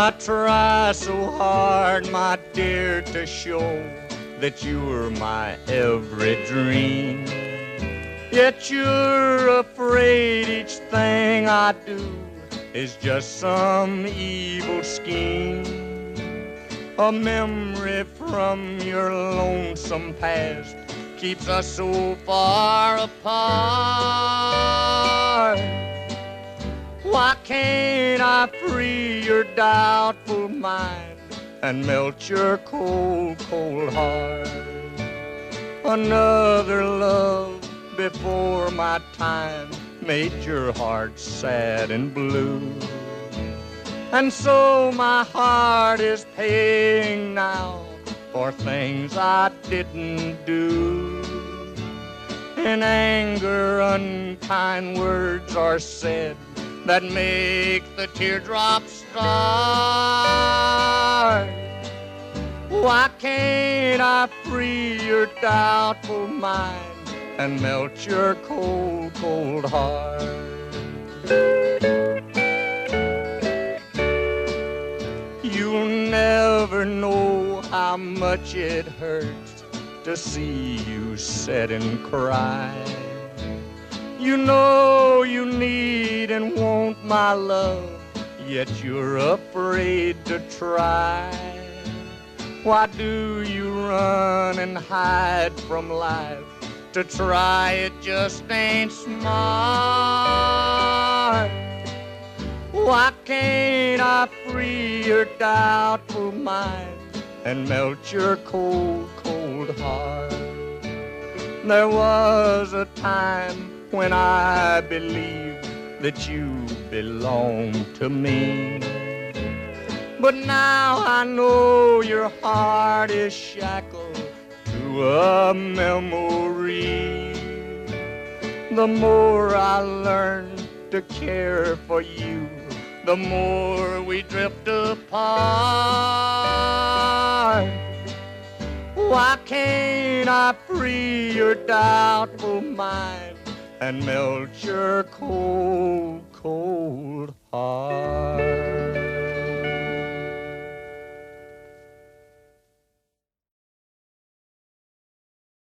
I try so hard, my dear, to show that you're my every dream. Yet you're afraid each thing I do is just some evil scheme. A memory from your lonesome past keeps us so far apart. Why can't I free your doubtful mind and melt your cold, cold heart? Another love before my time made your heart sad and blue. And so my heart is paying now for things I didn't do. In anger, unkind words are said that make the teardrops start. Why can't I free your doubtful mind and melt your cold, cold heart? You'll never know how much it hurts to see you sit and cry. You know you need and want my love, yet you're afraid to try. Why do you run and hide from life? To try it just ain't smart. Why can't I free your doubtful mind and melt your cold, cold heart? There was a time when I believed that you belonged to me, but now I know your heart is shackled to a memory. The more I learn to care for you, the more we drift apart. Why can't I free your doubtful mind and melt your cold, cold heart?